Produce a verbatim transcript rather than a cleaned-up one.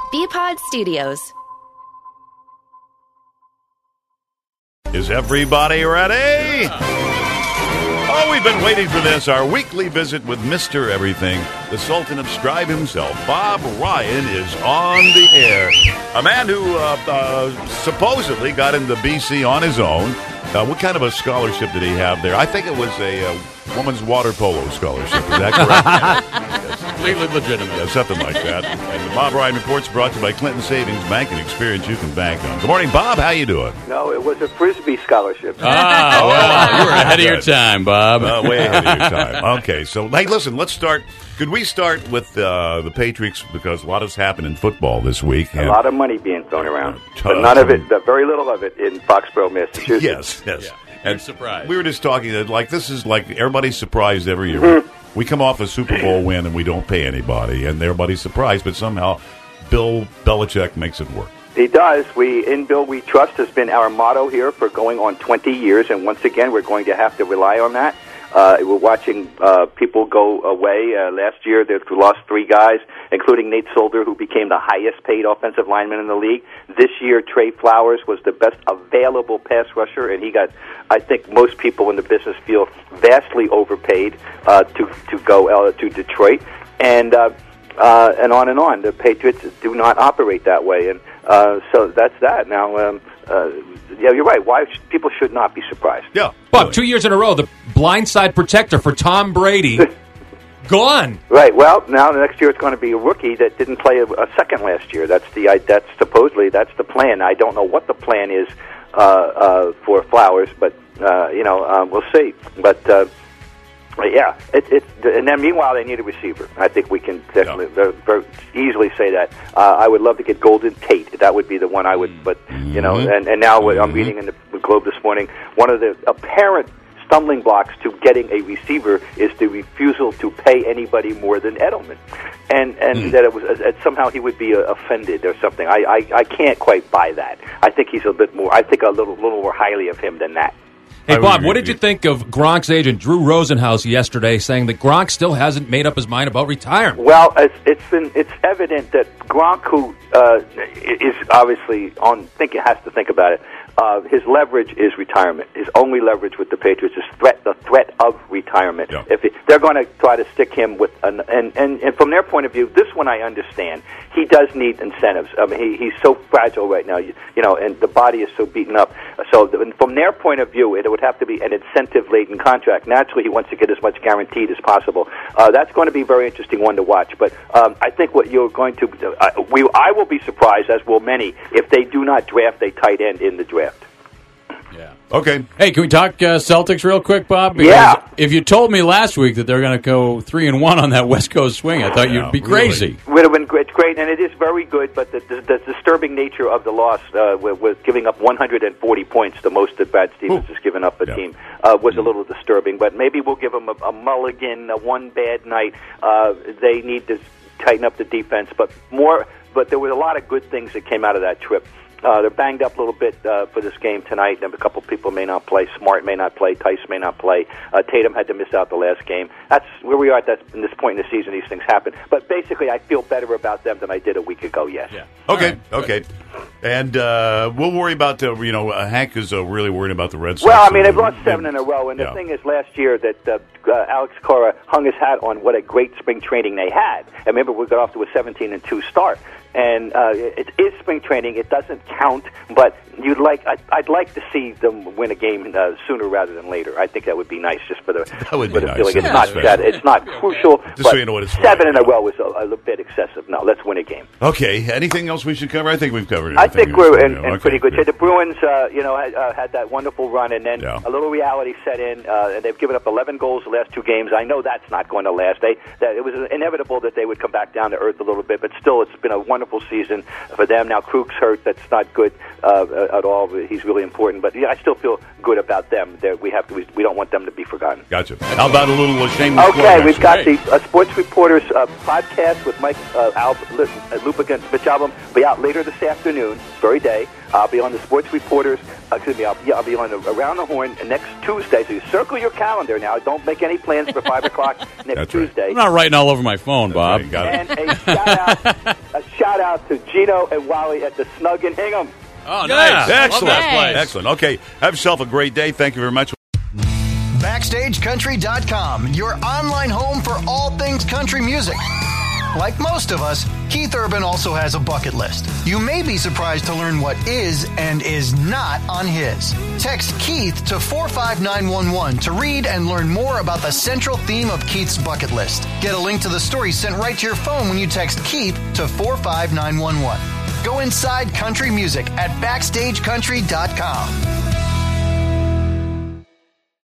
B-Pod Studios. Is everybody ready? Oh, we've been waiting for this. Our weekly visit with Mister Everything, the Sultan of Scribe himself, Bob Ryan, is on the air. A man who uh, uh, supposedly got into B C on his own. Uh, what kind of a scholarship did he have there? I think it was a uh, woman's water polo scholarship. Is that correct? Yes. Completely legitimate. Yeah, something like that. And the Bob Ryan Report's brought to you by Clinton Savings Bank, an experience you can bank on. Good morning, Bob. How you doing? No, it was a Frisbee scholarship. Ah, well, you were ahead of your time, Bob. Uh, way ahead of your time. Okay, so, hey, listen, let's start. Could we start with uh, the Patriots, because a lot has happened in football this week. A lot of money being thrown around, but none of it, very little of it in Foxborough, Massachusetts. Yes, yes. Yeah. And surprised. We were just talking that, like, this is like everybody's surprised every year. Mm-hmm. We come off a Super Bowl win and we don't pay anybody, and everybody's surprised, but somehow Bill Belichick makes it work. He does. We in Bill We Trust has been our motto here for going on twenty years, and once again, we're going to have to rely on that. Uh, we're watching uh, people go away. Uh, last year, they lost three guys, including Nate Solder, who became the highest-paid offensive lineman in the league. This year, Trey Flowers was the best available pass rusher, and he got, I think most people in the business feel, vastly overpaid uh, to to go uh, to Detroit, and uh, uh, and on and on. The Patriots do not operate that way, and uh, so that's that. Now, um, uh, yeah, you're right. Why sh- people should not be surprised. Yeah, Bob, really. two years in a row, the blindside protector for Tom Brady, gone. Right. Well, now the next year it's going to be a rookie that didn't play a, a second last year. That's the I, that's supposedly that's the plan. I don't know what the plan is uh, uh, for Flowers, but uh, you know uh, we'll see. But uh, yeah, it, it, and then meanwhile they need a receiver. I think we can definitely very, very easily say that. Uh, I would love to get Golden Tate. That would be the one I would. But you know, and, and now what I'm reading in the Globe this morning, one of the apparent stumbling blocks to getting a receiver is the refusal to pay anybody more than Edelman, and and mm. that it was uh, somehow he would be uh, offended or something. I, I I can't quite buy that. I think he's a bit more. I think a little little more highly of him than that. Hey, Bob, what did you think of Gronk's agent, Drew Rosenhaus, yesterday, saying that Gronk still hasn't made up his mind about retirement? Well, it's, it's been it's evident that Gronk, who uh, is obviously on, think has to think about it. Uh, his leverage is retirement. His only leverage with the Patriots is threat, the threat of retirement. Yeah. If it, they're going to try to stick him with, an, and, and and from their point of view, this one I understand. He does need incentives. I mean, he, he's so fragile right now, you, you know, and the body is so beaten up. So the, from their point of view, it would have to be an incentive-laden contract. Naturally, he wants to get as much guaranteed as possible. Uh, that's going to be a very interesting one to watch. But um, I think what you're going to, uh, we, I will be surprised, as will many, if they do not draft a tight end in the draft. Yeah. Okay. Hey, can we talk uh, Celtics real quick, Bob? Because yeah. If you told me last week that they're going to go three and one on that West Coast swing, I thought Yeah, you'd be really. crazy. Would have been great, it's great, and it is very good. But the, the, the disturbing nature of the loss, uh, with, with giving up one hundred forty points, the most that Brad Stevens Ooh. has given up a Yeah. team, uh, was a little disturbing. But maybe we'll give them a, a mulligan, a one bad night. Uh, they need to tighten up the defense, but more. But there were a lot of good things that came out of that trip. Uh, they're banged up a little bit uh, for this game tonight. And a couple people may not play. Smart may not play. Tice may not play. Uh, Tatum had to miss out the last game. That's where we are at that, in this point in the season. These things happen. But basically, I feel better about them than I did a week ago, yes. Yeah. Okay, Right. okay. And uh, we'll worry about, uh, you know, uh, Hank is uh, really worried about the Red Sox. Well, I mean, they've And- lost seven in a row. And Yeah. the thing is, last year that uh, uh, Alex Cora hung his hat on what a great spring training they had. And remember, we got off to a seventeen and two start. And uh, it is spring training. It doesn't count, but you'd like. I'd, I'd like to see them win a game uh, sooner rather than later. I think that would be nice, just for the That would for be the nice. feeling. It's Yeah, not that's that. right. It's not crucial. Just but so you know what it's seven like. in a row is a, a little bit excessive. No, let's win a game. Okay, anything else we should cover? I think we've covered I everything. think we're in, Yeah, in okay, pretty good shape. The Bruins, uh, you know, had, uh, had that wonderful run, and then Yeah. a little reality set in, uh, and they've given up eleven goals the last two games. I know that's not going to last. They that it was inevitable that they would come back down to earth a little bit, but still, it's been a wonderful season for them. Now, Krug's hurt. That's not good uh, at all. He's really important, but yeah, I still feel good about them. That we have to. We, we don't want them to be forgotten. Gotcha. How about a little uh, shameless plug Okay, we've action? got the uh, Sports Reporters uh, podcast with Mike uh, Al- Lup against Mitch Album. Be out later this afternoon, this very day. I'll be on the Sports Reporters. Uh, excuse me. I'll, yeah, I'll be on the, Around the Horn next Tuesday. So you circle your calendar now. Don't make any plans for five o'clock next That's right. Tuesday. I'm not writing all over my phone, Bob. Right, got it. And a shout out, a shout out to Gino and Wally at the Snug in Hingham. Oh, Yeah. nice. Excellent. Love that place. Excellent. Okay. Have yourself a great day. Thank you very much. Backstage Country dot com, your online home for all things country music. Like most of us, Keith Urban also has a bucket list. You may be surprised to learn what is and is not on his. Text Keith to four five nine one one to read and learn more about the central theme of Keith's bucket list. Get a link to the story sent right to your phone when you text Keith to four five nine one one. Go inside country music at Backstage Country dot com.